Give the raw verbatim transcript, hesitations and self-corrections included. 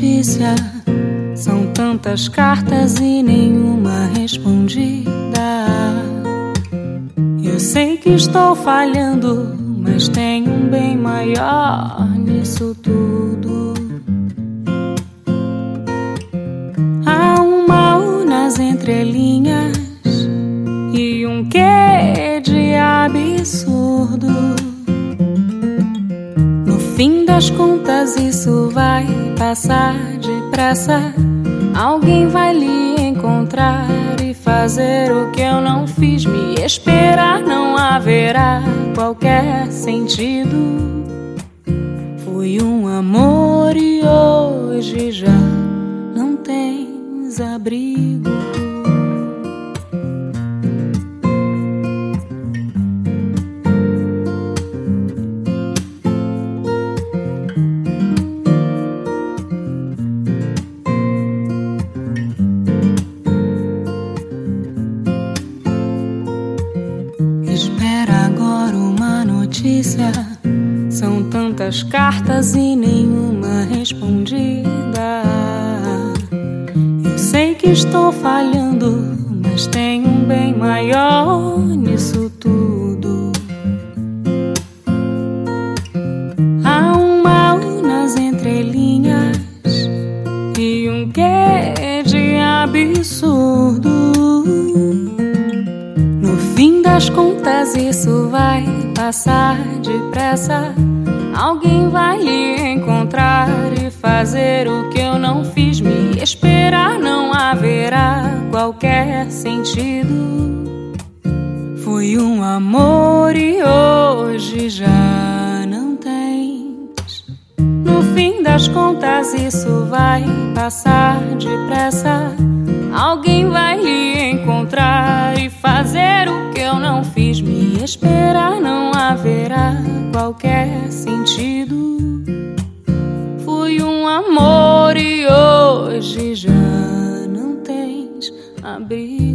notícia. São tantas cartas e nenhuma respondida. Eu sei que estou falhando, mas tem um bem maior nisso tudo. Há um mal nas entrelinhas e um quê de absurdo. No fim das contas isso vai passar depressa. Alguém vai lhe encontrar e fazer o que eu não fiz. Me esperar não haverá qualquer sentido. Fui um amor e hoje já não tens abrigo. Espera agora uma notícia. São tantas cartas e nenhuma respondida. Eu sei que estou falhando, mas tem um bem maior nisso tudo. Há um mal nas entrelinhas e um quê de absurdo. No fim das contas isso vai passar depressa. Alguém vai lhe encontrar e fazer o que eu não fiz. Me esperar não haverá qualquer sentido. Foi um amor e hoje já não tens. No fim das contas isso vai passar depressa. Alguém vai lhe encontrar e fazer o que eu não fiz. Me esperar não haverá qualquer sentido. Fui um amor e hoje já não tens abrigo.